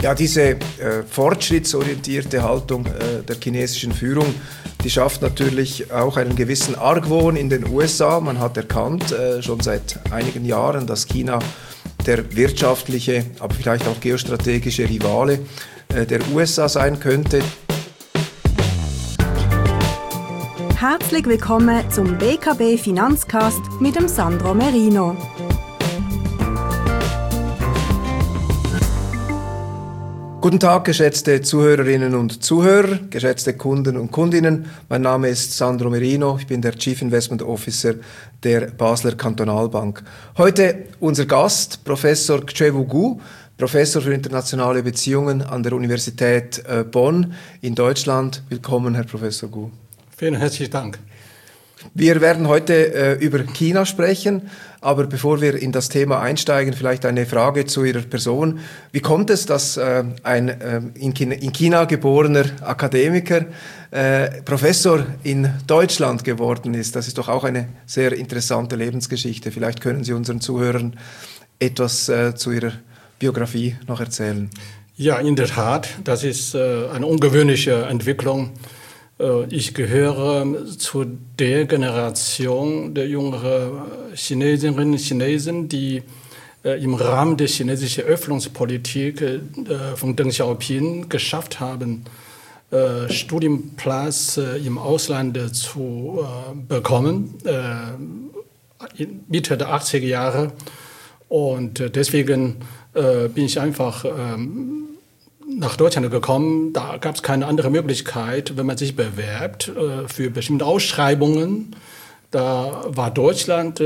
Ja, diese fortschrittsorientierte Haltung der chinesischen Führung, die schafft natürlich auch einen gewissen Argwohn in den USA. Man hat erkannt, schon seit einigen Jahren, dass China der wirtschaftliche, aber vielleicht auch geostrategische Rivale der USA sein könnte. Herzlich willkommen zum BKB Finanzcast mit dem Sandro Merino. Guten Tag, geschätzte Zuhörerinnen und Zuhörer, geschätzte Kunden und Kundinnen. Mein Name ist Sandro Merino, ich bin der Chief Investment Officer der Basler Kantonalbank. Heute unser Gast, Professor Xue-Wu Gu, Professor für internationale Beziehungen an der Universität Bonn in Deutschland. Willkommen, Herr Professor Gu. Vielen herzlichen Dank. Wir werden heute über China sprechen, aber bevor wir in das Thema einsteigen, vielleicht eine Frage zu Ihrer Person. Wie kommt es, dass ein in China geborener Akademiker Professor in Deutschland geworden ist? Das ist doch auch eine sehr interessante Lebensgeschichte. Vielleicht können Sie unseren Zuhörern etwas zu Ihrer Biografie noch erzählen. Ja, in der Tat, das ist eine ungewöhnliche Entwicklung. Ich gehöre zu der Generation der jüngeren Chinesinnen und Chinesen, die im Rahmen der chinesischen Öffnungspolitik von Deng Xiaoping geschafft haben, Studienplatz im Ausland zu bekommen, Mitte der 80er Jahre. Und deswegen bin ich einfach nach Deutschland gekommen. Da gab es keine andere Möglichkeit, wenn man sich bewerbt für bestimmte Ausschreibungen. Da war Deutschland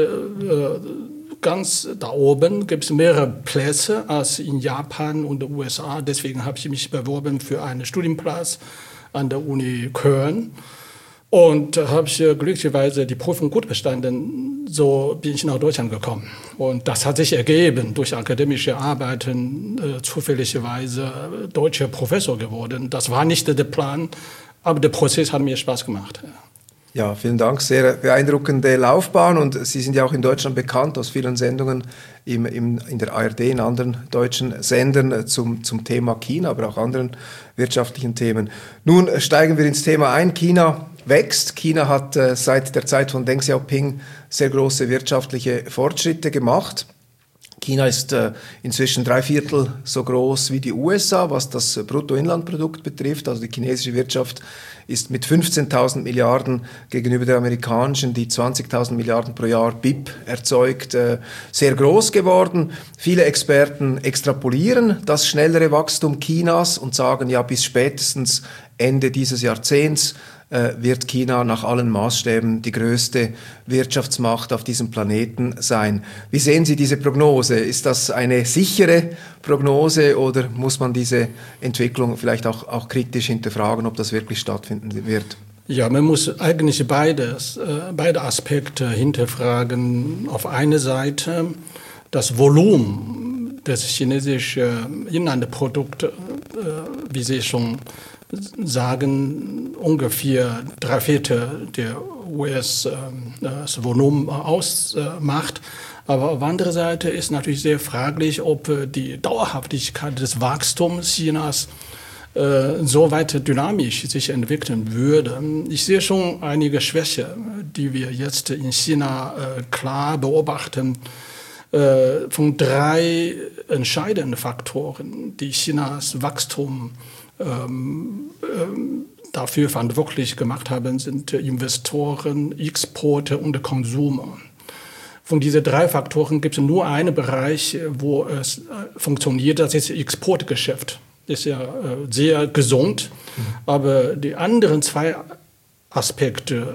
ganz da oben, gibt es mehrere Plätze als in Japan und den USA. Deswegen habe ich mich beworben für einen Studienplatz an der Uni Köln. Und da habe ich glücklicherweise die Prüfung gut bestanden. So bin ich nach Deutschland gekommen. Und das hat sich ergeben durch akademische Arbeiten, zufälligerweise deutscher Professor geworden. Das war nicht der Plan, aber der Prozess hat mir Spaß gemacht. Ja, vielen Dank. Sehr beeindruckende Laufbahn. Und Sie sind ja auch in Deutschland bekannt aus vielen Sendungen in der ARD, in anderen deutschen Sendern zum Thema China, aber auch anderen wirtschaftlichen Themen. Nun steigen wir ins Thema ein. China wächst. China hat seit der Zeit von Deng Xiaoping sehr große wirtschaftliche Fortschritte gemacht. China ist inzwischen 3/4 so groß wie die USA, was das Bruttoinlandprodukt betrifft. Also die chinesische Wirtschaft ist mit 15.000 Milliarden gegenüber der amerikanischen, die 20.000 Milliarden pro Jahr BIP erzeugt, sehr groß geworden. Viele Experten extrapolieren das schnellere Wachstum Chinas und sagen, ja, bis spätestens Ende dieses Jahrzehnts wird China nach allen Maßstäben die größte Wirtschaftsmacht auf diesem Planeten sein. Wie sehen Sie diese Prognose? Ist das eine sichere Prognose oder muss man diese Entwicklung vielleicht auch kritisch hinterfragen, ob das wirklich stattfinden wird? Ja, man muss eigentlich beide Aspekte hinterfragen. Auf einer Seite das Volumen des chinesischen Inlandprodukts, wie Sie schon sagen, ungefähr 3/4 der das Volumen ausmacht. Aber auf der anderen Seite ist natürlich sehr fraglich, ob die Dauerhaftigkeit des Wachstums Chinas so weiter dynamisch sich entwickeln würde. Ich sehe schon einige Schwächen, die wir jetzt in China klar beobachten. Von 3 entscheidenden Faktoren, die Chinas Wachstum dafür verantwortlich gemacht haben, sind Investoren, Exporte und Konsum. Von diesen 3 Faktoren gibt es nur einen Bereich, wo es funktioniert, das ist das Exportgeschäft. Das ist ja sehr gesund, aber die anderen 2 Aspekte,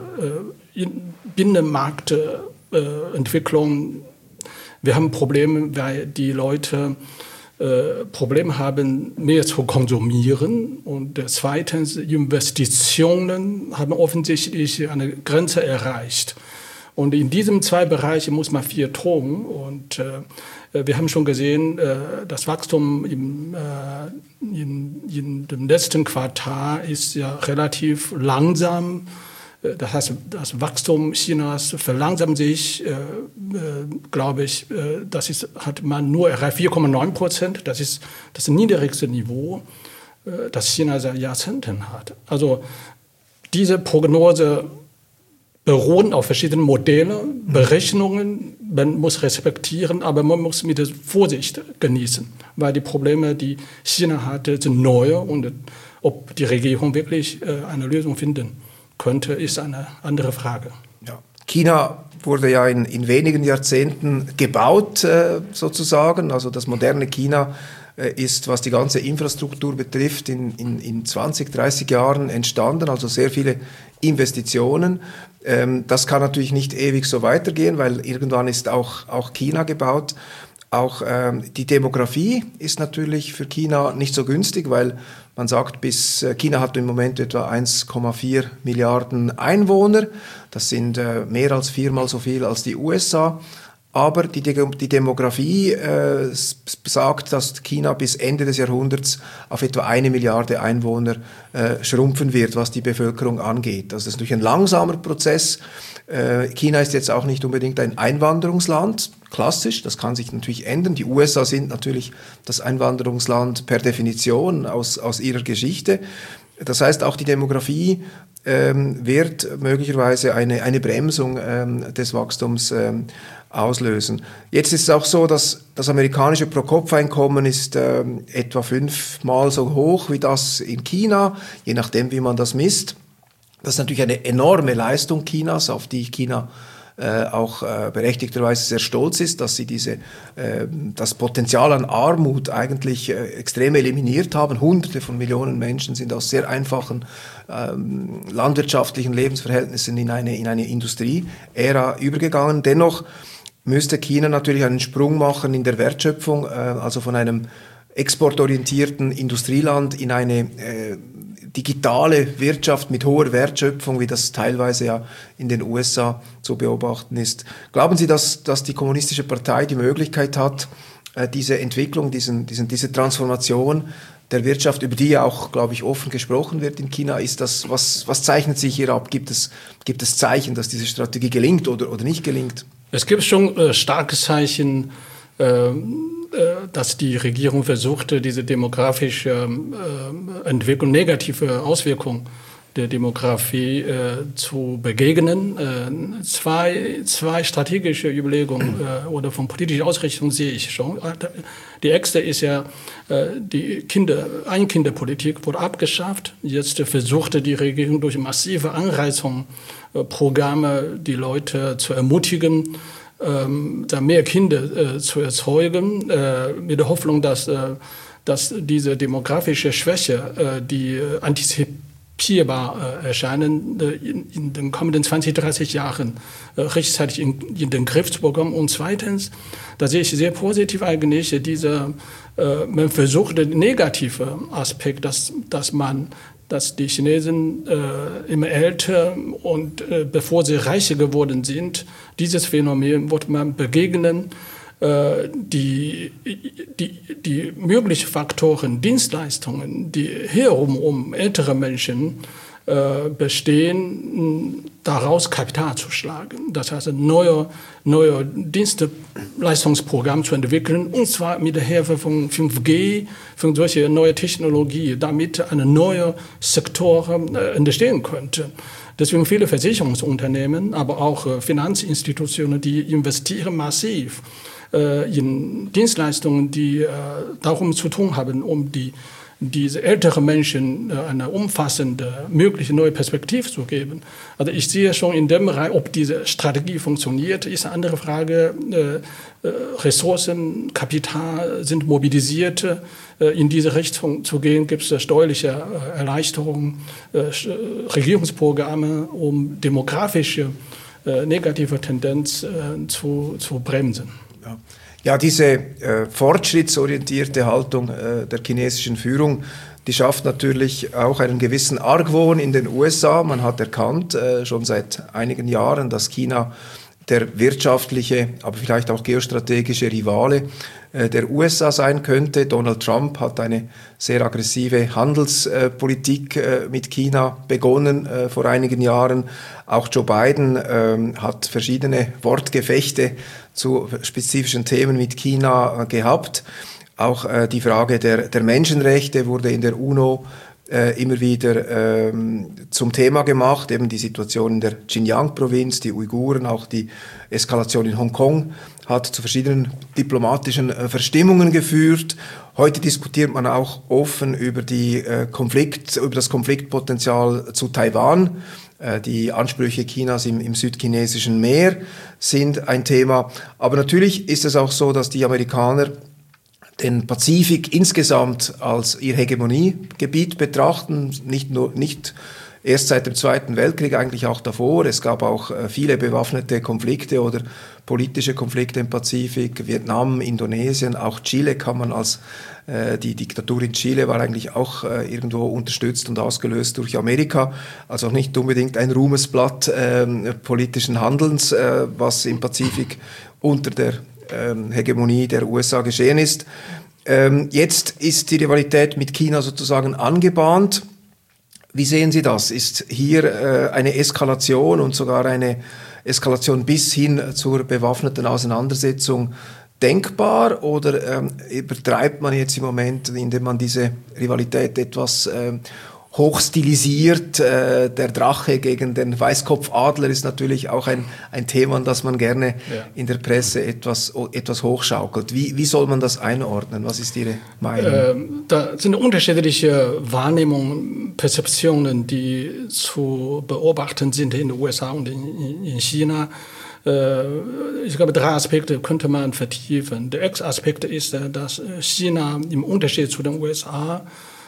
Binnenmarktentwicklung, wir haben Probleme, weil die Leute Probleme haben, mehr zu konsumieren. Und zweitens, Investitionen haben offensichtlich eine Grenze erreicht. Und in diesen 2 Bereichen muss man viel tun. Und wir haben schon gesehen, das Wachstum in dem letzten Quartal ist ja relativ langsam Das heißt, das Wachstum Chinas verlangsamt sich, glaube ich, hat man nur erreicht 4,9%. Das ist das niedrigste Niveau, das China seit Jahrzehnten hat. Also diese Prognose beruhen auf verschiedenen Modellen, Berechnungen. Man muss respektieren, aber man muss mit Vorsicht genießen, weil die Probleme, die China hatte, sind neu und ob die Regierung wirklich eine Lösung finden könnte, ist eine andere Frage. Ja. China wurde ja in wenigen Jahrzehnten gebaut, sozusagen. Also das moderne China ist, was die ganze Infrastruktur betrifft, in 20, 30 Jahren entstanden, also sehr viele Investitionen. Das kann natürlich nicht ewig so weitergehen, weil irgendwann ist auch China gebaut. Auch die Demografie ist natürlich für China nicht so günstig, weil man sagt, China hat im Moment etwa 1,4 Milliarden Einwohner. Das sind mehr als 4-mal so viel als die USA. Aber die Demografie sagt, dass China bis Ende des Jahrhunderts auf etwa 1 Milliarde Einwohner schrumpfen wird, was die Bevölkerung angeht. Also das ist natürlich ein langsamer Prozess. China ist jetzt auch nicht unbedingt ein Einwanderungsland, klassisch, das kann sich natürlich ändern. Die USA sind natürlich das Einwanderungsland per Definition aus ihrer Geschichte. Das heißt, auch die Demografie wird möglicherweise eine Bremsung des Wachstums auslösen. Jetzt ist es auch so, dass das amerikanische Pro-Kopf-Einkommen ist etwa 5-mal so hoch wie das in China, je nachdem, wie man das misst. Das ist natürlich eine enorme Leistung Chinas, auf die China auch berechtigterweise sehr stolz ist, dass sie das Potenzial an Armut eigentlich extrem eliminiert haben. Hunderte von Millionen Menschen sind aus sehr einfachen landwirtschaftlichen Lebensverhältnissen in eine Industrieära übergegangen. Dennoch müsste China natürlich einen Sprung machen in der Wertschöpfung, also von einem exportorientierten Industrieland in eine digitale Wirtschaft mit hoher Wertschöpfung, wie das teilweise ja in den USA zu beobachten ist. Glauben Sie, dass die Kommunistische Partei die Möglichkeit hat, diese Entwicklung, diese Transformation der Wirtschaft, über die ja auch, glaube ich, offen gesprochen wird in China, was zeichnet sich hier ab? Gibt es Zeichen, dass diese Strategie gelingt oder nicht gelingt? Es gibt schon starke Zeichen, dass die Regierung versuchte, diese demografische Entwicklung, negative Auswirkungen der Demografie zu begegnen. Zwei strategische Überlegungen oder von politischer Ausrichtung sehe ich schon. Die erste ist ja, die Einkinderpolitik wurde abgeschafft. Jetzt versuchte die Regierung durch massive Anreizungsprogramme die Leute zu ermutigen, da mehr Kinder zu erzeugen, mit der Hoffnung, dass diese demografische Schwäche, die antizipierbar erscheinen, in den kommenden 20, 30 Jahren rechtzeitig in den Griff zu bekommen. Und zweitens, da sehe ich sehr positiv eigentlich, man versucht den negativen Aspekt, dass die Chinesen immer älter und bevor sie reicher geworden sind, dieses Phänomen wird man begegnen. Die möglichen Faktoren, Dienstleistungen, die herum um ältere Menschen bestehen, daraus Kapital zu schlagen. Das heißt, ein neues Dienstleistungsprogramm zu entwickeln, und zwar mit der Hilfe von 5G, von solcher neuen Technologie, damit eine neue Sektor entstehen könnte. Deswegen viele Versicherungsunternehmen, aber auch Finanzinstitutionen, die investieren massiv in Dienstleistungen, die darum zu tun haben, um diese älteren Menschen eine umfassende, mögliche neue Perspektive zu geben. Also ich sehe schon in dem Bereich, ob diese Strategie funktioniert, ist eine andere Frage. Ressourcen, Kapital sind mobilisiert. In diese Richtung zu gehen, gibt es steuerliche Erleichterungen, Regierungsprogramme, um demografische negative Tendenz zu bremsen. Ja, diese fortschrittsorientierte Haltung der chinesischen Führung, die schafft natürlich auch einen gewissen Argwohn in den USA. Man hat erkannt, schon seit einigen Jahren, dass China der wirtschaftliche, aber vielleicht auch geostrategische Rivale der USA sein könnte. Donald Trump hat eine sehr aggressive Handelspolitik mit China begonnen vor einigen Jahren. Auch Joe Biden hat verschiedene Wortgefechte zu spezifischen Themen mit China gehabt. Auch die Frage der Menschenrechte wurde in der UNO immer wieder zum Thema gemacht, eben die Situation in der Xinjiang-Provinz, die Uiguren, auch die Eskalation in Hongkong hat zu verschiedenen diplomatischen Verstimmungen geführt. Heute diskutiert man auch offen über über das Konfliktpotenzial zu Taiwan. Die Ansprüche Chinas im südchinesischen Meer sind ein Thema. Aber natürlich ist es auch so, dass die Amerikaner den Pazifik insgesamt als ihr Hegemoniegebiet betrachten, nicht erst seit dem Zweiten Weltkrieg, eigentlich auch davor. Es gab auch viele bewaffnete Konflikte oder politische Konflikte im Pazifik, Vietnam, Indonesien, auch Chile kann man die Diktatur in Chile war eigentlich auch irgendwo unterstützt und ausgelöst durch Amerika, also auch nicht unbedingt ein Ruhmesblatt politischen Handelns, was im Pazifik unter der Hegemonie der USA geschehen ist. Jetzt ist die Rivalität mit China sozusagen angebahnt. Wie sehen Sie das? Ist hier eine Eskalation und sogar eine Eskalation bis hin zur bewaffneten Auseinandersetzung denkbar oder übertreibt man jetzt im Moment, indem man diese Rivalität etwas hochstilisiert? Der Drache gegen den Weißkopfadler ist natürlich auch ein Thema, das man gerne in der Presse etwas hochschaukelt. Wie soll man das einordnen? Was ist Ihre Meinung? Da sind unterschiedliche Wahrnehmungen, Perzeptionen, die zu beobachten sind in den USA und in China. Ich glaube, 3 Aspekte könnte man vertiefen. Der erste Aspekt ist, dass China im Unterschied zu den USA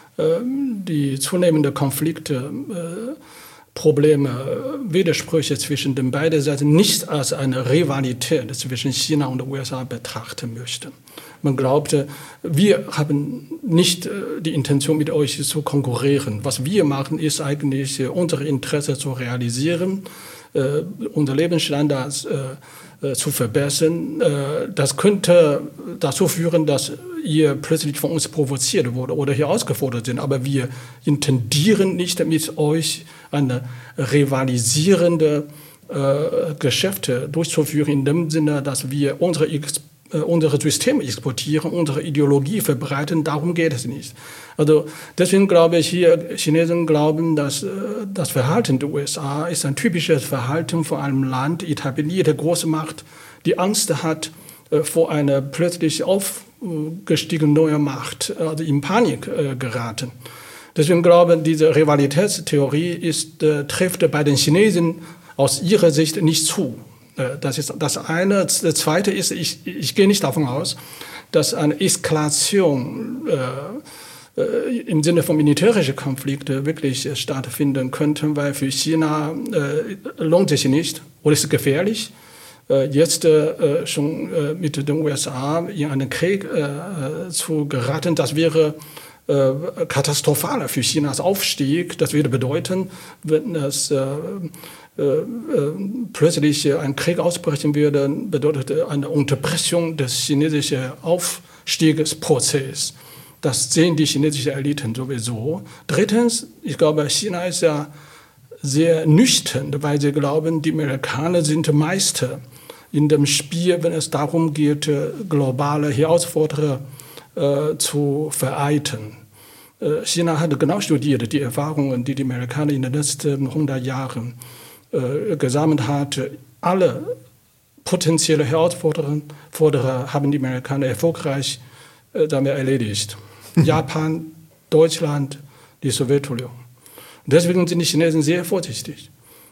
die zunehmende Konflikte, Probleme, Widersprüche zwischen den beiden Seiten nicht als eine Rivalität zwischen China und den USA betrachten möchte. Man glaubte, wir haben nicht die Intention, mit euch zu konkurrieren. Was wir machen, ist eigentlich, unsere Interessen zu realisieren, unser Lebensstandard zu verbessern. Das könnte dazu führen, dass ihr plötzlich von uns provoziert wurde oder hier ausgefordert sind. Aber wir intendieren nicht mit euch eine rivalisierende Geschäfte durchzuführen, in dem Sinne, dass wir unsere Systeme exportieren, unsere Ideologie verbreiten. Darum geht es nicht. Also deswegen glaube ich, Chinesen glauben, dass das Verhalten der USA ist ein typisches Verhalten von einem Land, etablierte Großmacht, die Angst hat vor einer plötzlich aufgestiegenen neuen Macht, also in Panik geraten. Deswegen glaube ich, diese Rivalitätstheorie trifft bei den Chinesen aus ihrer Sicht nicht zu. Das ist das eine. Das zweite ist, ich gehe nicht davon aus, dass eine Eskalation im Sinne von militärischen Konflikten wirklich stattfinden könnte, weil für China lohnt sich nicht oder ist gefährlich, jetzt schon mit den USA in einen Krieg zu geraten. Das wäre katastrophaler für Chinas Aufstieg. Das würde bedeuten, wenn es plötzlich ein Krieg ausbrechen würde, bedeutet eine Unterbrechung des chinesischen Aufstiegsprozesses. Das sehen die chinesischen Eliten sowieso. Drittens, ich glaube, China ist ja sehr nüchtern, weil sie glauben, die Amerikaner sind Meister in dem Spiel, wenn es darum geht, globale Herausforderungen zu vereiteln. China hat genau studiert die Erfahrungen, die die Amerikaner in den letzten 100 Jahren gesammelt hat. Alle potenzielle Herausforderungen haben die Amerikaner erfolgreich damit erledigt. Japan, Deutschland, die Sowjetunion. Deswegen sind die Chinesen sehr vorsichtig.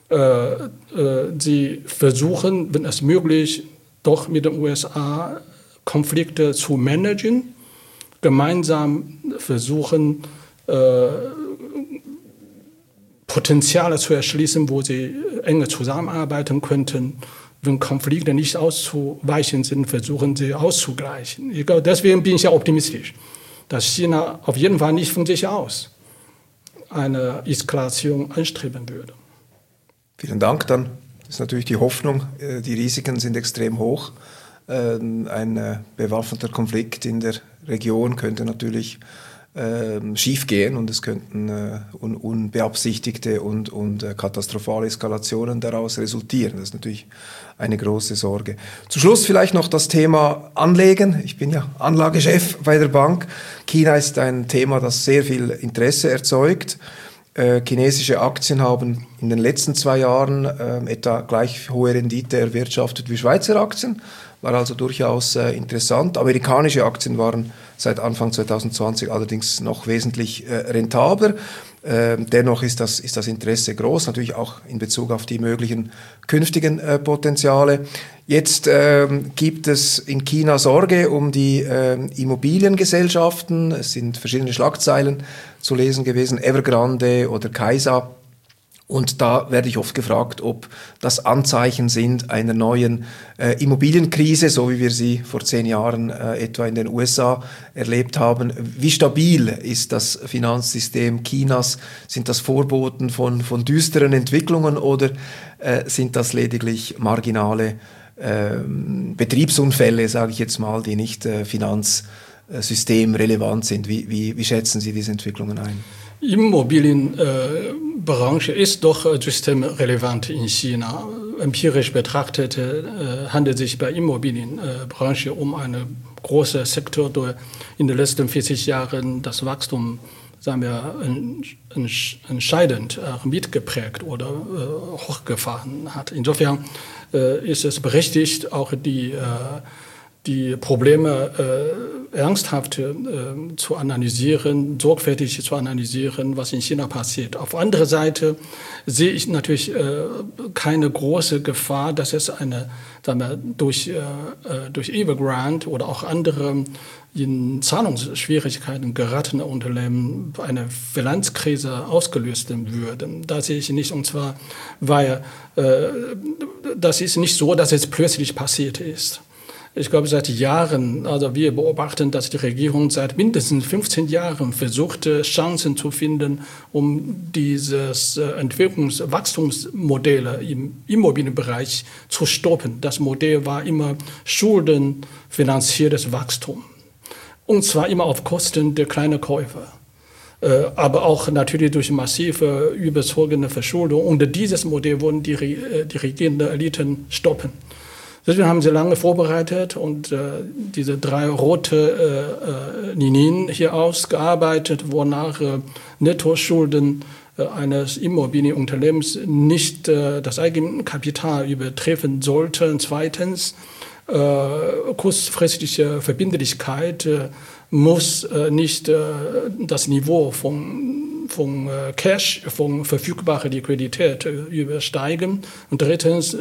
Sie versuchen, wenn es möglich, doch mit den USA Konflikte zu managen, gemeinsam versuchen, Potenziale zu erschließen, wo sie enger zusammenarbeiten könnten. Wenn Konflikte nicht auszuweichen sind, versuchen sie auszugleichen. Ich glaube, deswegen bin ich ja optimistisch, dass China auf jeden Fall nicht von sich aus eine Eskalation anstreben würde. Vielen Dank. Dann Das ist natürlich die Hoffnung. Die Risiken sind extrem hoch. Ein bewaffneter Konflikt in der Region könnte natürlich schief gehen und es könnten unbeabsichtigte und katastrophale Eskalationen daraus resultieren. Das ist natürlich eine große Sorge. Zum Schluss vielleicht noch das Thema Anlegen. Ich bin ja Anlagechef bei der Bank. China ist ein Thema, das sehr viel Interesse erzeugt. Chinesische Aktien haben in den letzten 2 Jahren etwa gleich hohe Rendite erwirtschaftet wie Schweizer Aktien. War also durchaus interessant. Amerikanische Aktien waren seit Anfang 2020 allerdings noch wesentlich rentabler. Dennoch ist das Interesse groß, natürlich auch in Bezug auf die möglichen künftigen Potenziale. Jetzt gibt es in China Sorge um die Immobiliengesellschaften. Es sind verschiedene Schlagzeilen zu lesen gewesen, Evergrande oder Kaisa. Und da werde ich oft gefragt, ob das Anzeichen sind einer neuen Immobilienkrise, so wie wir sie vor 10 Jahren etwa in den USA erlebt haben. Wie stabil ist das Finanzsystem Chinas? Sind das Vorboten von düsteren Entwicklungen oder sind das lediglich marginale Betriebsunfälle, sage ich jetzt mal, die nicht finanzsystemrelevant sind? Wie schätzen Sie diese Entwicklungen ein? Immobilienbranche ist doch systemrelevant in China. Empirisch betrachtet handelt es sich bei Immobilienbranche um einen großen Sektor, der in den letzten 40 Jahren das Wachstum, sagen wir, entscheidend mitgeprägt oder hochgefahren hat. Insofern ist es berechtigt, auch die Probleme ernsthaft zu analysieren, sorgfältig zu analysieren, was in China passiert. Auf der anderen Seite sehe ich natürlich keine große Gefahr, dass es durch Evergrande oder auch andere in Zahlungsschwierigkeiten geratene Unternehmen eine Finanzkrise ausgelöst würden. Das sehe ich nicht, und zwar, weil das ist nicht so, dass es plötzlich passiert ist. Ich glaube, seit Jahren, also wir beobachten, dass die Regierung seit mindestens 15 Jahren versuchte, Chancen zu finden, um dieses Wachstumsmodell im Immobilienbereich zu stoppen. Das Modell war immer schuldenfinanziertes Wachstum. Und zwar immer auf Kosten der kleinen Käufer. Aber auch natürlich durch massive, überzogene Verschuldung. Unter dieses Modell wurden die regierenden Eliten stoppen. Deswegen haben sie lange vorbereitet und diese 3 rote Linien hier ausgearbeitet, wonach Nettoschulden eines Immobilienunternehmens nicht das Eigenkapital übertreffen sollten. Zweitens, kurzfristige Verbindlichkeit muss nicht das Niveau von Cash, von verfügbarer Liquidität übersteigen. Und drittens,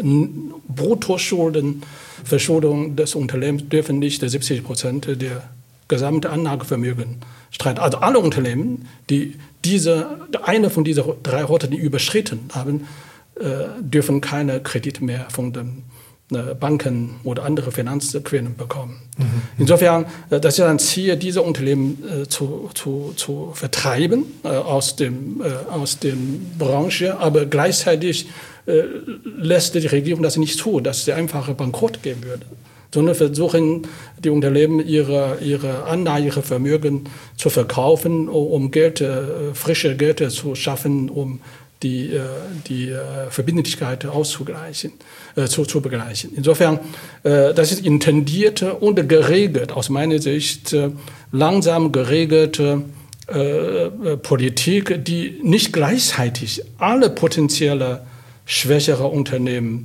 Bruttoschuldenverschuldung des Unternehmens dürfen nicht 70% der gesamten Anlagevermögen streiten. Also alle Unternehmen, die eine von diesen 3 Roten überschritten haben, dürfen keine Kredite mehr von den Banken oder andere Finanzquellen bekommen. Insofern, das ist ein Ziel, diese Unternehmen zu vertreiben aus dem Branche, aber gleichzeitig lässt die Regierung das nicht zu, dass sie einfach bankrott gehen würde, sondern versuchen die Unternehmen ihre Anleihen, ihre Vermögen zu verkaufen, um frische Geld zu schaffen, um die Verbindlichkeit auszugleichen, zu begleichen. Insofern, das ist intendierte und geregelt, aus meiner Sicht langsam geregelte Politik, die nicht gleichzeitig alle potenzielle schwächere Unternehmen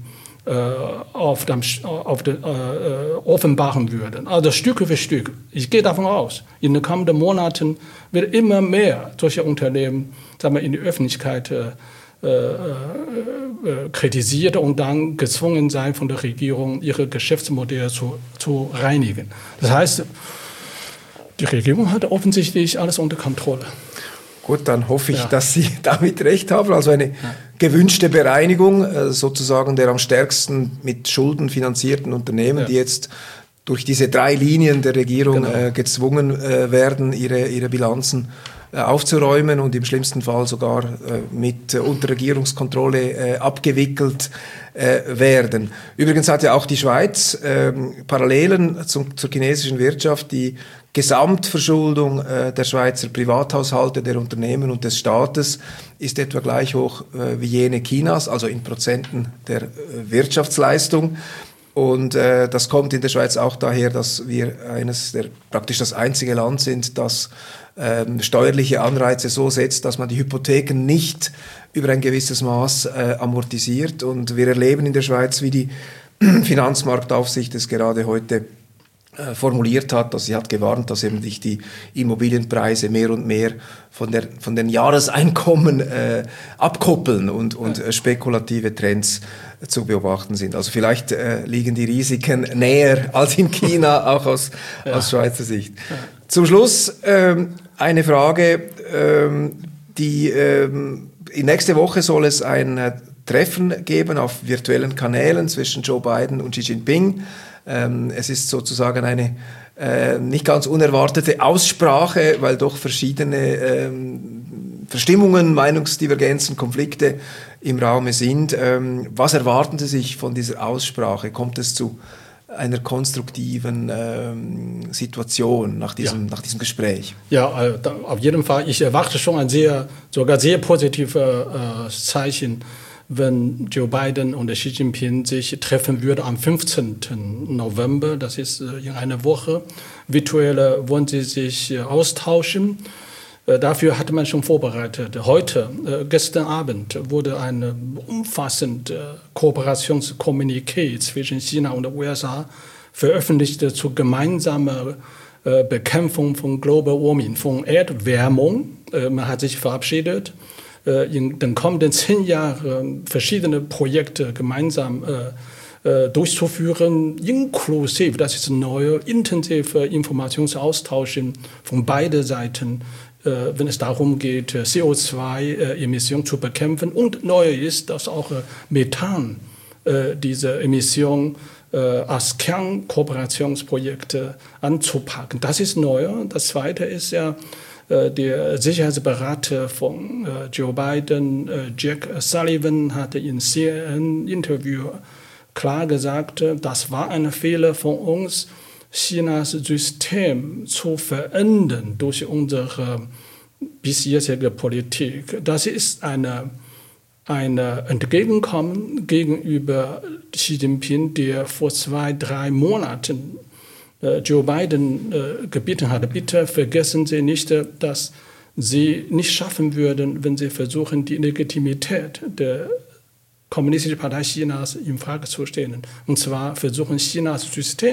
offenbaren würden. Also Stück für Stück. Ich gehe davon aus, in den kommenden Monaten wird immer mehr solche Unternehmen, sagen wir, in die Öffentlichkeit kritisiert und dann gezwungen sein von der Regierung, ihre Geschäftsmodelle zu reinigen. Das heißt, die Regierung hat offensichtlich alles unter Kontrolle. Gut, dann hoffe ich, dass Sie damit recht haben. Also eine gewünschte Bereinigung sozusagen der am stärksten mit Schulden finanzierten Unternehmen, die jetzt durch diese 3 Linien der Regierung gezwungen werden, ihre Bilanzen aufzuräumen und im schlimmsten Fall sogar mit unter Regierungskontrolle abgewickelt werden. Übrigens hat ja auch die Schweiz Parallelen zur chinesischen Wirtschaft. Die Gesamtverschuldung der Schweizer Privathaushalte, der Unternehmen und des Staates ist etwa gleich hoch wie jene Chinas, also in Prozenten der Wirtschaftsleistung. Und das kommt in der Schweiz auch daher, dass wir praktisch das einzige Land sind, das steuerliche Anreize so setzt, dass man die Hypotheken nicht über ein gewisses Maß amortisiert. Und wir erleben in der Schweiz, wie die Finanzmarktaufsicht es gerade heute formuliert hat, dass sie hat gewarnt, dass eben sich die Immobilienpreise mehr und mehr von den Jahreseinkommen abkoppeln und spekulative Trends zu beobachten sind. Also vielleicht liegen die Risiken näher als in China, auch aus Schweizer Sicht. Ja. Zum Schluss eine Frage, nächste Woche soll es ein Treffen geben auf virtuellen Kanälen zwischen Joe Biden und Xi Jinping. Es ist sozusagen eine nicht ganz unerwartete Aussprache, weil doch verschiedene Verstimmungen, Meinungsdivergenzen, Konflikte im Raume sind. Was erwarten Sie sich von dieser Aussprache? Kommt es zu einer konstruktiven Situation nach diesem Gespräch? Ja, auf jeden Fall. Ich erwarte schon ein sogar sehr positives Zeichen, wenn Joe Biden und Xi Jinping sich treffen würden am 15. November, das ist in einer Woche. Virtuell wollen sie sich austauschen. Dafür hatte man schon vorbereitet. Gestern Abend wurde ein umfassendes Kooperationskommuniqué zwischen China und den USA veröffentlicht zur gemeinsamen Bekämpfung von Global Warming, von Erdwärmung. Man hat sich verabschiedet, in den kommenden 10 Jahren verschiedene Projekte gemeinsam durchzuführen, inklusive, das ist neu, intensive Informationsaustausch von beiden Seiten, wenn es darum geht, CO2-Emissionen zu bekämpfen. Und neu ist, dass auch Methan, diese Emission, als Kernkooperationsprojekte anzupacken. Das ist neu. Das Zweite ist ja, der Sicherheitsberater von Joe Biden, Jack Sullivan, hatte in CNN-Interview klar gesagt, das war ein Fehler von uns, Chinas System zu verändern durch unsere bisherige Politik. Das ist eine Entgegenkommen gegenüber Xi Jinping, der vor 2-3 Monaten Joe Biden gebeten hatte, bitte vergessen Sie nicht, dass Sie nicht schaffen würden, wenn Sie versuchen, die Legitimität der Kommunistischen Partei Chinas in Frage zu stellen. Und zwar versuchen, Chinas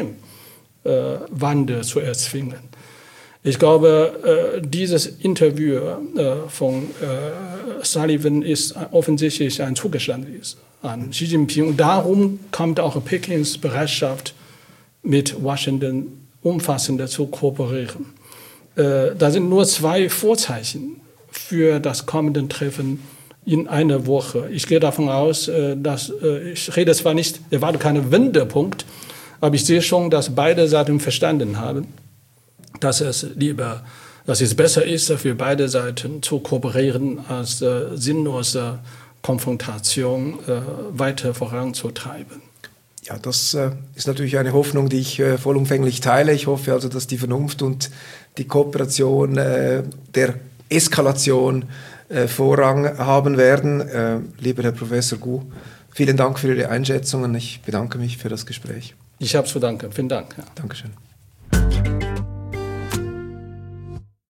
Systemwandel zu erzwingen. Ich glaube, dieses Interview von Sullivan ist offensichtlich ein Zugeständnis an Xi Jinping. Und darum kommt auch Pekings Bereitschaft, mit Washington umfassender zu kooperieren. Da sind nur 2 Vorzeichen für das kommende Treffen in einer Woche. Ich gehe davon aus, dass ich rede zwar nicht, erwarte keinen Wendepunkt, aber ich sehe schon, dass beide Seiten verstanden haben, dass es besser ist, für beide Seiten zu kooperieren, als sinnlose Konfrontation weiter voranzutreiben. Ja, das ist natürlich eine Hoffnung, die ich vollumfänglich teile. Ich hoffe also, dass die Vernunft und die Kooperation der Eskalation Vorrang haben werden. Lieber Herr Professor Gu, vielen Dank für Ihre Einschätzungen. Ich bedanke mich für das Gespräch. Ich habe zu danken. Vielen Dank. Ja. Dankeschön.